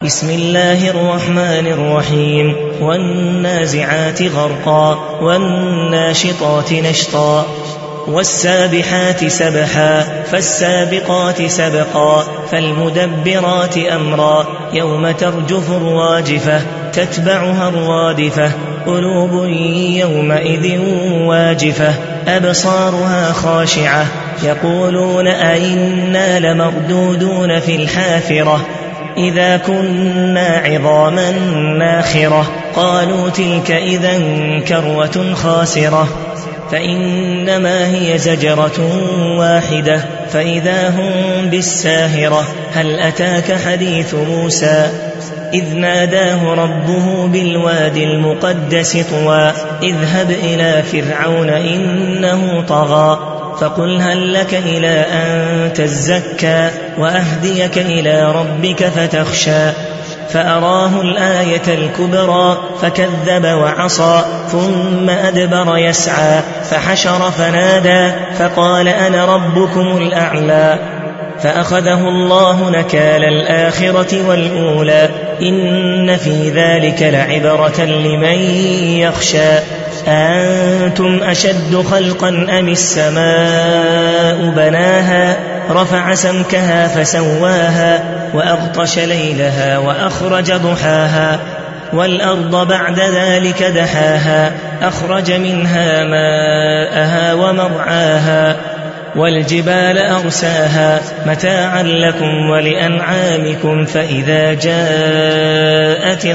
بسم الله الرحمن الرحيم. والنازعات غرقا والناشطات نشطا والسابحات سبحا فالسابقات سبقا فالمدبرات أمرا يوم ترجف الراجفة تتبعها الرادفة قلوب يومئذ واجفة أبصارها خاشعة يقولون أئنا لمردودون في الحافرة إذا كنا عظاما ناخرة قالوا تلك إذا كروة خاسرة فإنما هي زجرة واحدة فإذا هم بالساهرة هل أتاك حديث موسى إذ ناداه ربه بالوادي المقدس طوى اذهب إلى فرعون إنه طغى فقل هل لك إلى أن تزكى وأهديك إلى ربك فتخشى فأراه الآية الكبرى فكذب وعصى ثم أدبر يسعى فحشر فنادى فقال أنا ربكم الأعلى فأخذه الله نكال الآخرة والأولى إن في ذلك لعبرة لمن يخشى أنتم أشد خلقا أم السماء بناها رفع سمكها فسواها وأغطش ليلها وأخرج ضحاها والأرض بعد ذلك دحاها أخرج منها ماءها ومرعاها والجبال أرساها متاعا لكم ولأنعامكم فإذا جاءت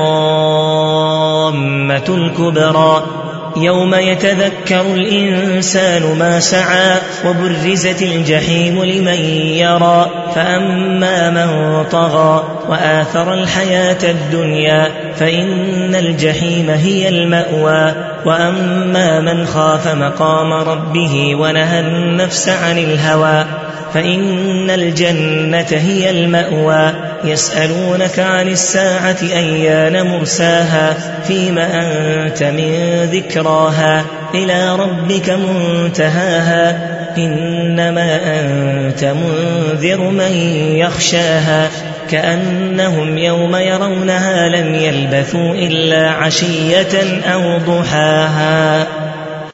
الطامة الكبرى يوم يتذكر الإنسان ما سعى وبرزت الجحيم لمن يرى فأما من طغى وآثر الحياة الدنيا فإن الجحيم هي المأوى وأما من خاف مقام ربه ونهى النفس عن الهوى فإن الجنة هي المأوى يسألونك عن الساعة أيان مرساها فيما أنت من ذكراها إلى ربك منتهاها إنما أنت منذر من يخشاها كأنهم يوم يرونها لم يلبثوا إلا عشية أو ضحاها.